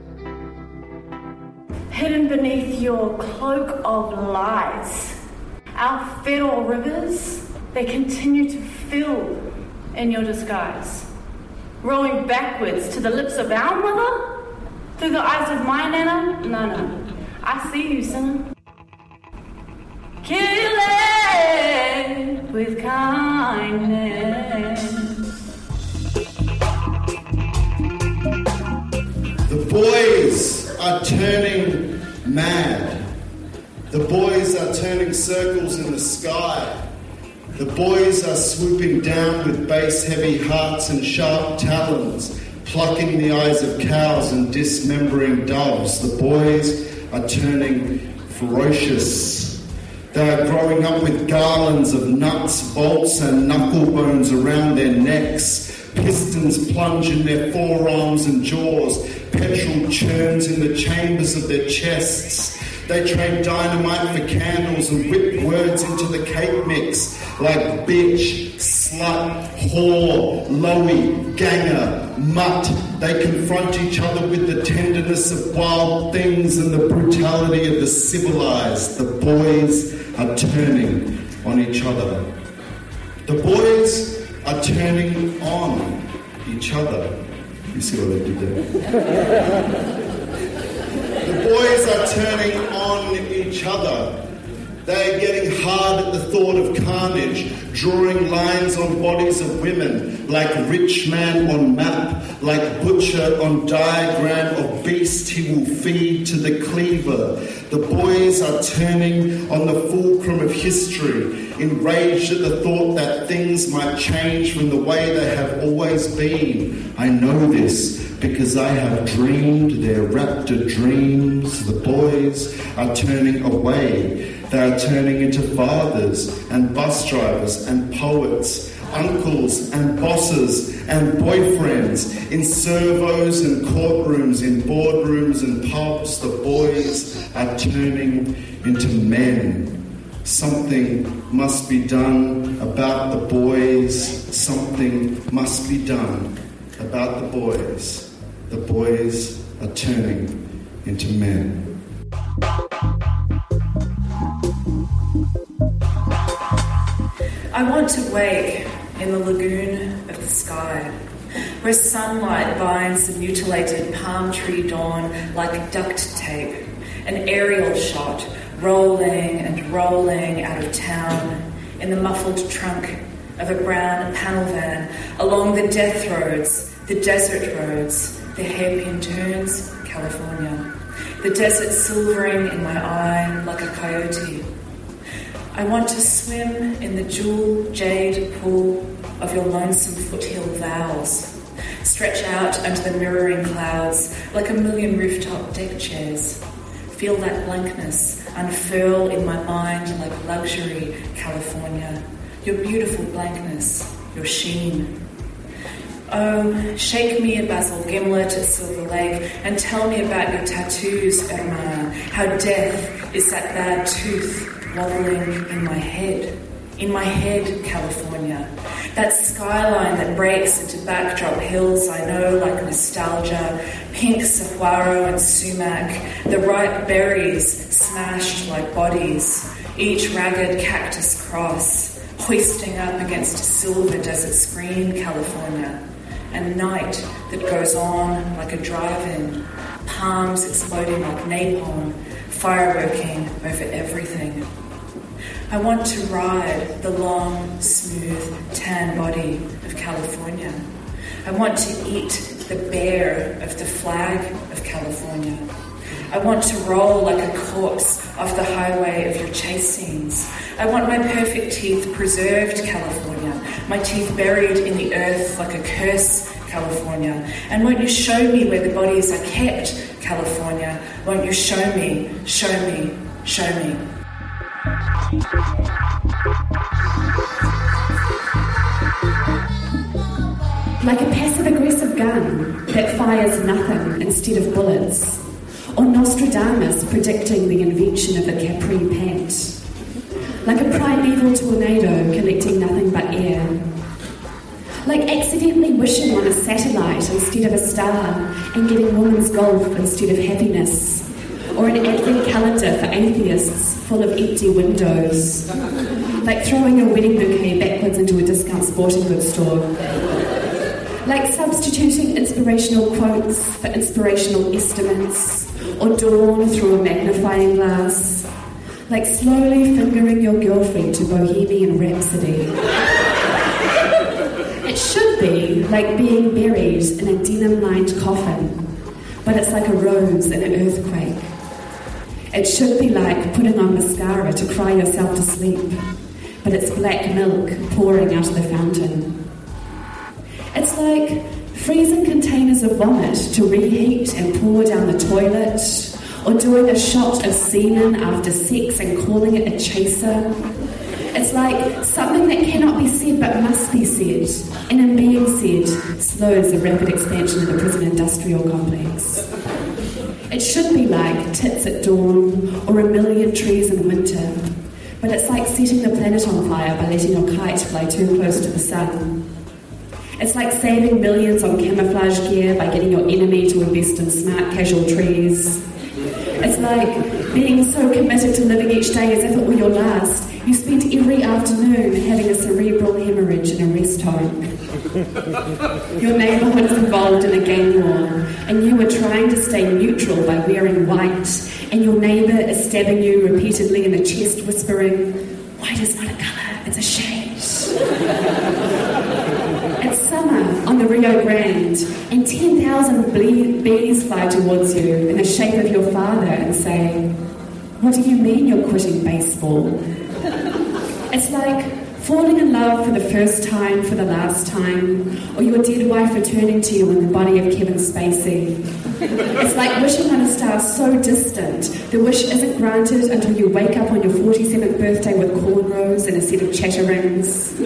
Hidden beneath your cloak of lies, our federal rivers, they continue to fill in your disguise. Rolling backwards to the lips of our mother, through the eyes of my nana, no, I see you, sinner. Kill it with kindness. The boys are turning mad. The boys are turning circles in the sky. The boys are swooping down with bass-heavy hearts and sharp talons, plucking the eyes of cows and dismembering doves. The boys are turning ferocious. They are growing up with garlands of nuts, bolts and knuckle bones around their necks. Pistons plunge in their forearms and jaws. Petrol churns in the chambers of their chests. They trade dynamite for candles and whip words into the cake mix like bitch, slut, whore, lowy, ganger, mutt. They confront each other with the tenderness of wild things and the brutality of the civilized. The boys are turning on each other. The boys are turning on each other. You see what I did there? The boys are turning on each other. They are getting hard at the thought of carnage, drawing lines on bodies of women, like rich man on map, like butcher on diagram of beast he will feed to the cleaver. The boys are turning on the fulcrum of history, enraged at the thought that things might change from the way they have always been. I know this because I have dreamed their raptor dreams. The boys are turning away. They are turning into fathers and bus drivers and poets, uncles and bosses and boyfriends, in servos and courtrooms, in boardrooms and pubs. The boys are turning into men. Something must be done about the boys. Something must be done about the boys. The boys are turning into men. I want to wake in the lagoon of the sky, where sunlight binds the mutilated palm tree dawn like duct tape, an aerial shot rolling and rolling out of town in the muffled trunk of a brown panel van along the death roads, the desert roads, the hairpin turns, California, the desert silvering in my eye like a coyote. I want to swim in the jewel jade pool of your lonesome foothill vows, stretch out under the mirroring clouds like a million rooftop deck chairs, feel that blankness unfurl in my mind like luxury, California, your beautiful blankness, your sheen. Oh, shake me a basil gimlet at Silver Lake and tell me about your tattoos, hermana, how death is that bad tooth wobbling in my head, California. That skyline that breaks into backdrop hills I know like nostalgia, pink saguaro and sumac, the ripe berries smashed like bodies, each ragged cactus cross, hoisting up against a silver desert screen, California. And night that goes on like a drive-in, palms exploding like napalm, fireworking over everything. I want to ride the long, smooth, tan body of California. I want to eat the bear of the flag of California. I want to roll like a corpse off the highway of your chase scenes. I want my perfect teeth preserved, California. My teeth buried in the earth like a curse, California. And won't you show me where the bodies are kept, California? Won't you show me, show me, show me? Like a passive-aggressive gun that fires nothing instead of bullets, or Nostradamus predicting the invention of the Capri pant. Like a primeval tornado collecting nothing but air. Like accidentally wishing on a satellite instead of a star and getting women's golf instead of happiness. Or an advent calendar for atheists full of empty windows. Like throwing a wedding bouquet backwards into a discount sporting goods store. Like substituting inspirational quotes for inspirational estimates, or dawn through a magnifying glass. Like slowly fingering your girlfriend to Bohemian Rhapsody. It should be like being buried in a denim-lined coffin, but it's like a rose in an earthquake. It should be like putting on mascara to cry yourself to sleep, but it's black milk pouring out of the fountain. It's like freezing containers of vomit to reheat and pour down the toilet, or doing a shot of semen after sex and calling it a chaser. It's like something that cannot be said but must be said, and in being said, slows the rapid expansion of the prison industrial complex. It should be like tits at dawn or a million trees in winter, but it's like setting the planet on fire by letting your kite fly too close to the sun. It's like saving millions on camouflage gear by getting your enemy to invest in smart casual trees. It's like being so committed to living each day as if it were your last, you spent every afternoon having a cerebral hemorrhage in a rest home. Your neighbourhood is involved in a gang war, and you are trying to stay neutral by wearing white, and your neighbour is stabbing you repeatedly in the chest, whispering, "White is not a colour, it's a shade." It's summer on the Rio Grande, and 10,000 bees fly towards you in the shape of your father and say, "What do you mean you're quitting baseball?" It's like falling in love for the first time for the last time, or your dead wife returning to you in the body of Kevin Spacey. It's like wishing on a star so distant, the wish isn't granted until you wake up on your 47th birthday with cornrows and a set of chatterings.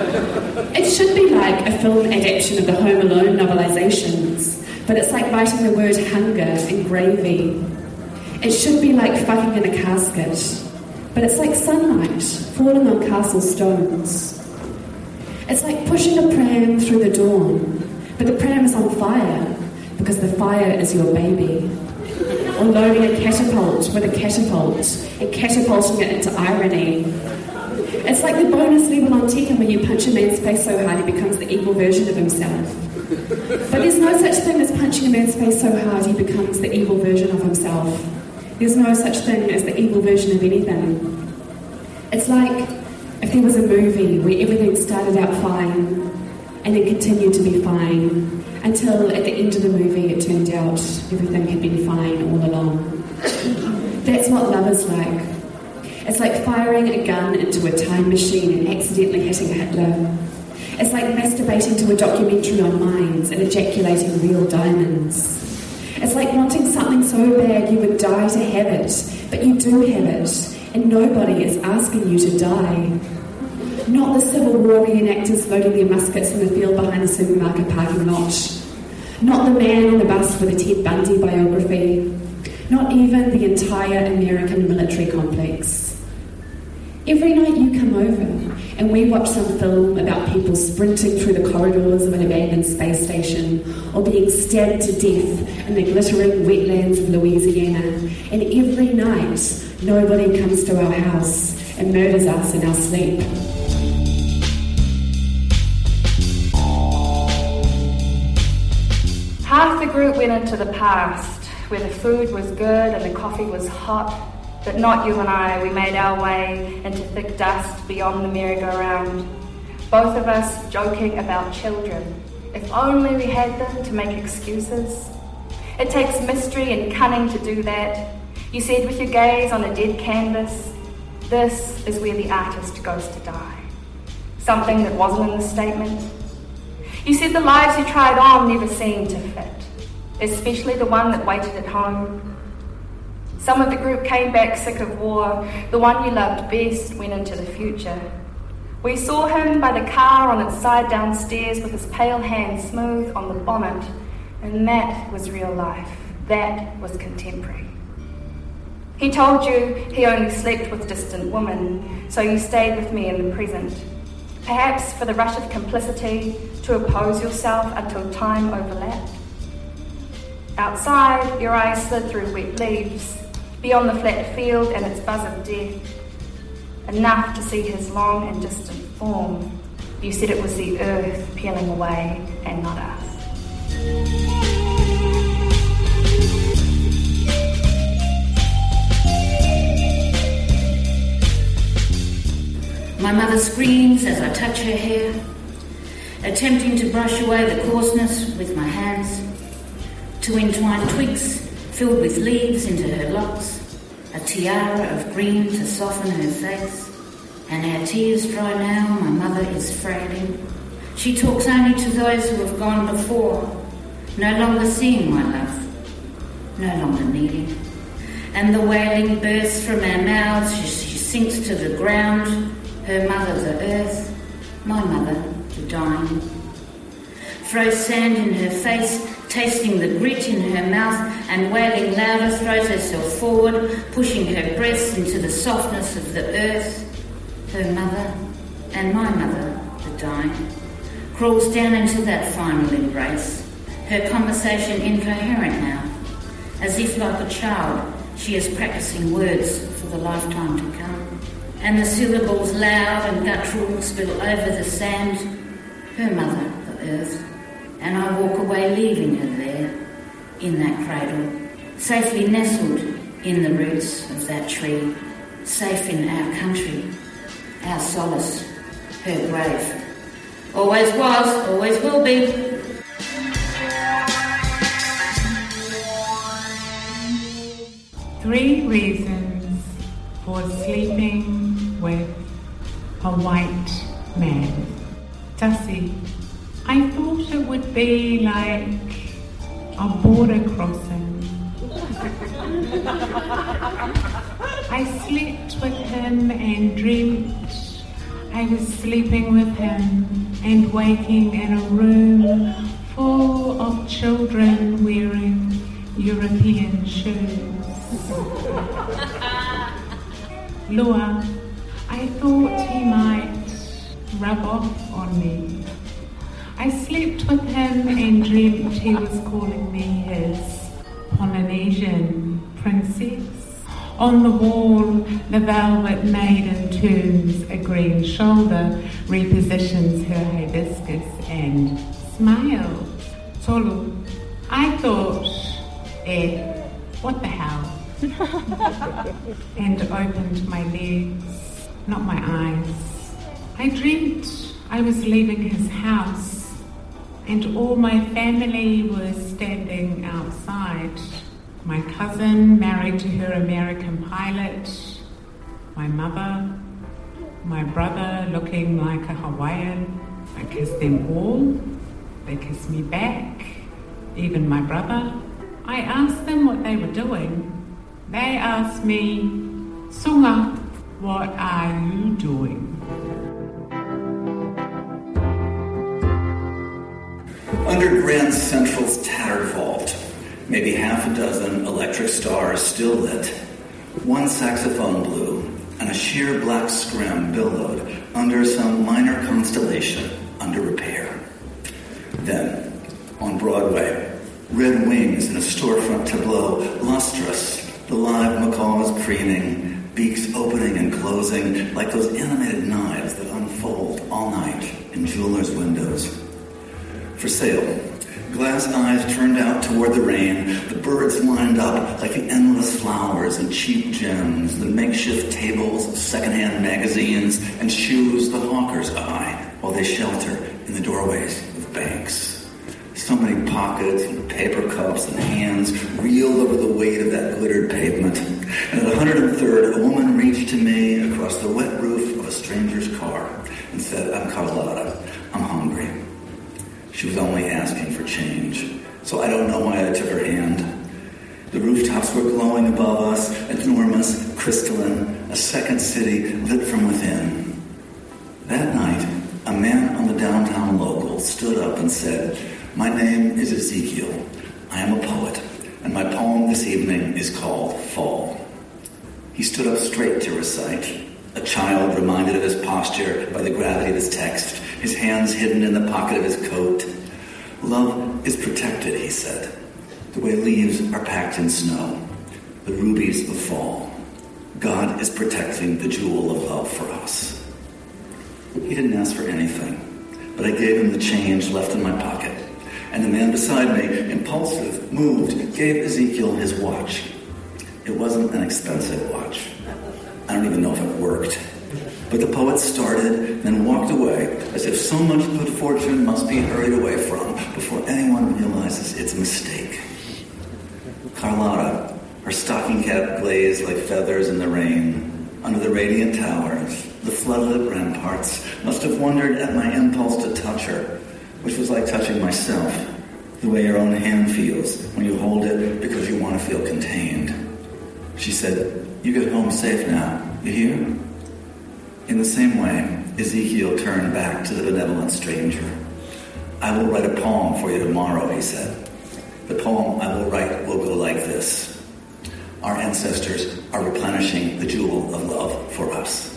It should be like a film adaptation of the Home Alone novelizations, but it's like writing the word hunger in gravy. It should be like fucking in a casket, but it's like sunlight falling on castle stones. It's like pushing a pram through the dawn, but the pram is on fire because the fire is your baby. Or loading a catapult with a catapult and catapulting it into irony. It's like the bonus level on Tekken where you punch a man's face so hard he becomes the evil version of himself. But there's no such thing as punching a man's face so hard he becomes the evil version of himself. There's no such thing as the evil version of anything. It's like if there was a movie where everything started out fine and it continued to be fine until at the end of the movie it turned out everything had been fine all along. That's what love is like. It's like firing a gun into a time machine and accidentally hitting Hitler. It's like masturbating to a documentary on mines and ejaculating real diamonds. It's like wanting something so bad you would die to have it, but you do have it, and nobody is asking you to die. Not the Civil War reenactors loading their muskets in the field behind the supermarket parking lot. Not the man on the bus with a Ted Bundy biography. Not even the entire American military complex. Every night you come over and we watch some film about people sprinting through the corridors of an abandoned space station or being stabbed to death in the glittering wetlands of Louisiana. And every night nobody comes to our house and murders us in our sleep. Half the group went into the past, where the food was good and the coffee was hot, but not you and I. We made our way into thick dust beyond the merry-go-round, both of us joking about children. If only we had them to make excuses. It takes mystery and cunning to do that. You said with your gaze on a dead canvas, this is where the artist goes to die. Something that wasn't in the statement. You said the lives you tried on never seemed to fit, especially the one that waited at home. Some of the group came back sick of war. The one you loved best went into the future. We saw him by the car on its side downstairs with his pale hand smooth on the bonnet, and that was real life. That was contemporary. He told you he only slept with distant women, so you stayed with me in the present. Perhaps for the rush of complicity, to oppose yourself until time overlapped. Outside, your eyes slid through wet leaves, beyond the flat field and its buzz of death. Enough to see his long and distant form. You said it was the earth peeling away and not us. My mother screams as I touch her hair, attempting to brush away the coarseness with my hands, to entwine twigs filled with leaves into her locks, a tiara of green to soften her face. And our tears dry now, my mother is frailing. She talks only to those who have gone before, no longer seeing my love, no longer needing. And the wailing bursts from our mouths, she sinks to the ground, her mother the earth, my mother the dying. Throws sand in her face, tasting the grit in her mouth, and wailing louder, throws herself forward, pushing her breasts into the softness of the earth, her mother and my mother the dying. Crawls down into that final embrace, her conversation incoherent now, as if like a child she is practicing words for the lifetime to come. And the syllables loud and guttural spill over the sand, her mother the earth. And I walk away leaving her there, in that cradle, safely nestled in the roots of that tree, safe in our country, our solace, her grave. Always was, always will be. Three reasons for sleeping with a white man. Tussie, I thought it would be like a border crossing. I slept with him and dreamt I was sleeping with him and waking in a room full of children wearing European shoes. Lua, I thought he might rub off on me. I slept with him and dreamt he was calling me his Polynesian princess. On the wall, the velvet maiden turns a green shoulder, repositions her hibiscus and smiles. Tolu, I thought, what the hell? And opened my legs, not my eyes. I dreamt I was leaving his house and all my family was standing outside. My cousin married to her American pilot, my mother, my brother looking like a Hawaiian. I kissed them all. They kissed me back, even my brother. I asked them what they were doing. They asked me, Sunga, what are you doing? Under Grand Central's tattered vault, maybe half a dozen electric stars still lit, one saxophone blew, and a sheer black scrim billowed under some minor constellation under repair. Then, on Broadway, red wings in a storefront tableau, lustrous, the live macaws preening, beaks opening and closing like those animated knives that unfold all night in jewelers' windows. For sale, glass eyes turned out toward the rain, the birds lined up like the endless flowers and cheap gems, the makeshift tables of secondhand magazines, and shoes the hawkers eye while they shelter in the doorways of banks. So many pockets and paper cups and hands reeled over the weight of that glittered pavement. And at 103rd, a woman reached to me across the wet roof of a stranger's car and said, I'm Carlotta, I'm hungry. She was only asking for change, so I don't know why I took her hand. The rooftops were glowing above us, enormous, crystalline, a second city lit from within. That night, a man on the downtown local stood up and said, my name is Ezekiel. I am a poet, and my poem this evening is called Fall. He stood up straight to recite, a child reminded of his posture by the gravity of his text, his hands hidden in the pocket of his coat. Love is protected, he said, the way leaves are packed in snow, the rubies of fall. God is protecting the jewel of love for us. He didn't ask for anything, but I gave him the change left in my pocket. And the man beside me, impulsive, moved, gave Ezekiel his watch. It wasn't an expensive watch. I don't even know if it worked. But the poet started, then walked away, as if so much good fortune must be hurried away from before anyone realizes it's a mistake. Carlotta, Her stocking cap glazed like feathers in the rain. Under the radiant towers, the floodlit ramparts must have wondered at my impulse to touch her, which was like touching myself, the way your own hand feels when you hold it because you want to feel contained. She said, "You get home safe now, you hear?" In the same way, Ezekiel turned back to the benevolent stranger. "I will write a poem for you tomorrow," he said. "The poem I will write will go like this. Our ancestors are replenishing the jewel of love for us."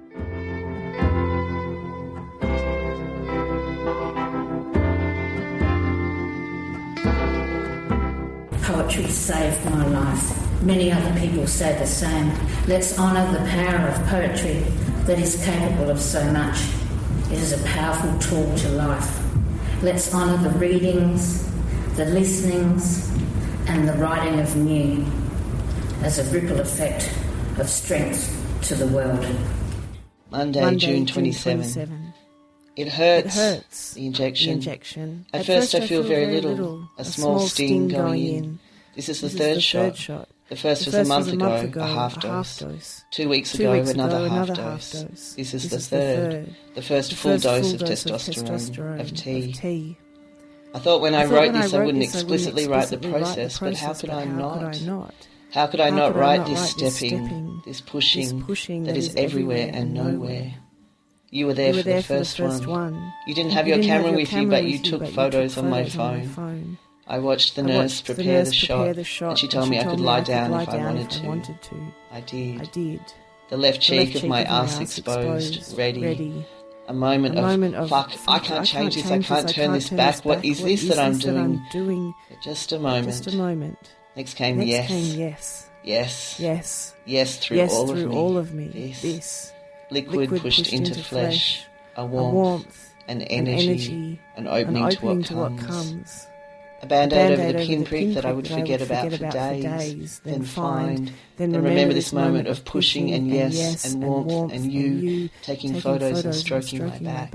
Poetry saved my life. Many other people say the same. Let's honour the power of poetry that is capable of so much. It is a powerful tool to life. Let's honour the readings, the listenings, and the writing of new as a ripple effect of strength to the world. Monday, June 27. It hurts. The injection. At first I feel very little. A small sting going in. This is the third shot. The first was a month ago, a half dose. 2 weeks ago, another half dose. This is the third. The first full dose of testosterone, of T. I thought when I wrote this I wouldn't explicitly write the process, but how could I not? How could I not write this stepping, this pushing that is everywhere and nowhere? You were there for the first one. You didn't have your camera with you, but you took photos on my phone. I watched the nurse prepare the shot, and she told me I could lie down if I wanted to. I did. The left cheek of my ass exposed, ready. A moment of, fuck, I can't change this, I can't turn this back, what is this that I'm doing? But just a moment. Next came yes. Yes through all of me. This. Liquid pushed into flesh. A warmth, an energy, an opening to what comes. A band-aid over the pinprick that I would forget about for days, then find, then remember this moment of pushing and yes and warmth and you taking photos and stroking my back.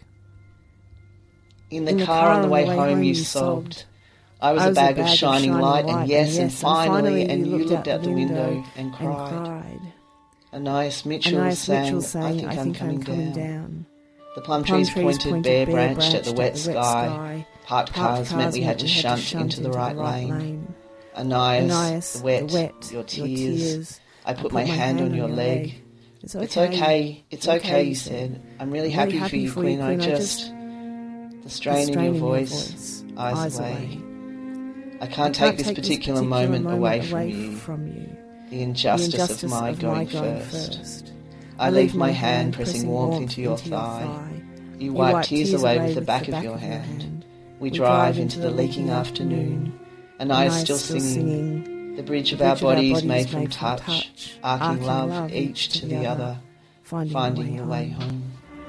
In the car on the way home you sobbed. I was a bag of shining light and yes and finally, and you looked out the window and cried. Anais Mitchell sang, I think I'm coming down. The plum trees pointed bare-branched at the wet sky. Parked cars meant we had to shunt into the right lane. Anais, the wet, your tears. I put my hand on your leg. It's okay, you said. I'm really happy for you, Queen. The strain in your voice, eyes away. I can't take this particular moment away from you. The injustice of my going first. I leave my hand pressing warmth into your thigh. You wipe tears away with the back of your hand. We drive into the leaking afternoon. And I still singing. The bridge of our bodies made from touch, arcing love each to the other, finding your way home.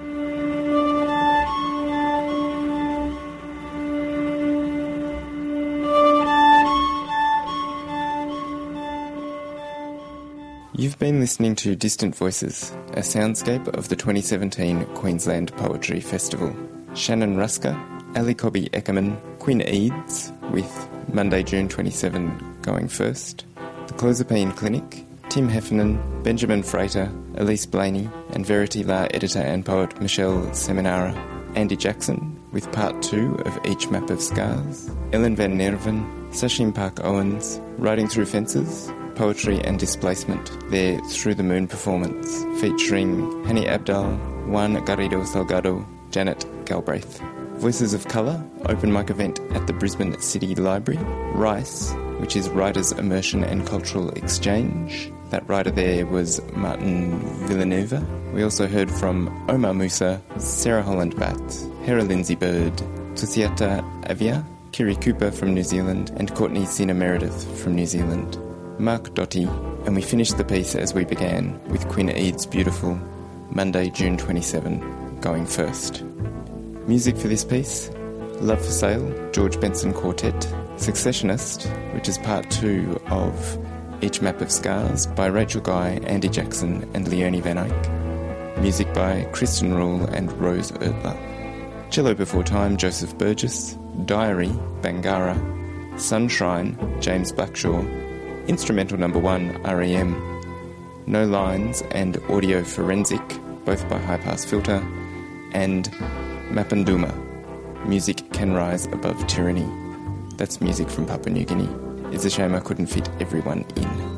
You've been listening to Distant Voices, a soundscape of the 2017 Queensland Poetry Festival. Shannon Ruska, Ali Cobby Eckerman, Quinn Eads, with Monday, June 27 going first, The Clozapine Clinic, Tim Heffernan, Benjamin Frater, Elise Blaney, and Verity La editor and poet Michelle Seminara, Andy Jackson, with part 2 of Each Map of Scars, Ellen Van Nerven, Sashim Park Owens, Riding Through Fences, Poetry and Displacement, their Through the Moon performance, featuring Hani Abdal, Juan Garrido Salgado, Janet Galbraith. Voices of Colour, open mic event at the Brisbane City Library. RICE, which is Writers' Immersion and Cultural Exchange. That writer there was Martin Villanueva. We also heard from Omar Musa, Sarah Holland-Batt, Hera Lindsay Bird, Tusiata Avia, Kiri Cooper from New Zealand, and Courtney Sina Meredith from New Zealand. Mark Doty, and we finished the piece as we began with Quinn Eads' beautiful Monday, June 27, going first. Music for this piece: Love for Sale, George Benson Quartet, Successionist, which is part 2 of Each Map of Scars by Rachel Guy, Andy Jackson and Leonie Van Eyck. Music by Kristen Rule and Rose Erdler. Cello Before Time, Joseph Burgess. Diary, Bangara. Sunshrine, James Blackshaw. Instrumental number 1, REM. No Lines and Audio Forensic, both by High Pass Filter. And Mapunduma, Music Can Rise Above Tyranny. That's music from Papua New Guinea. It's a shame I couldn't fit everyone in.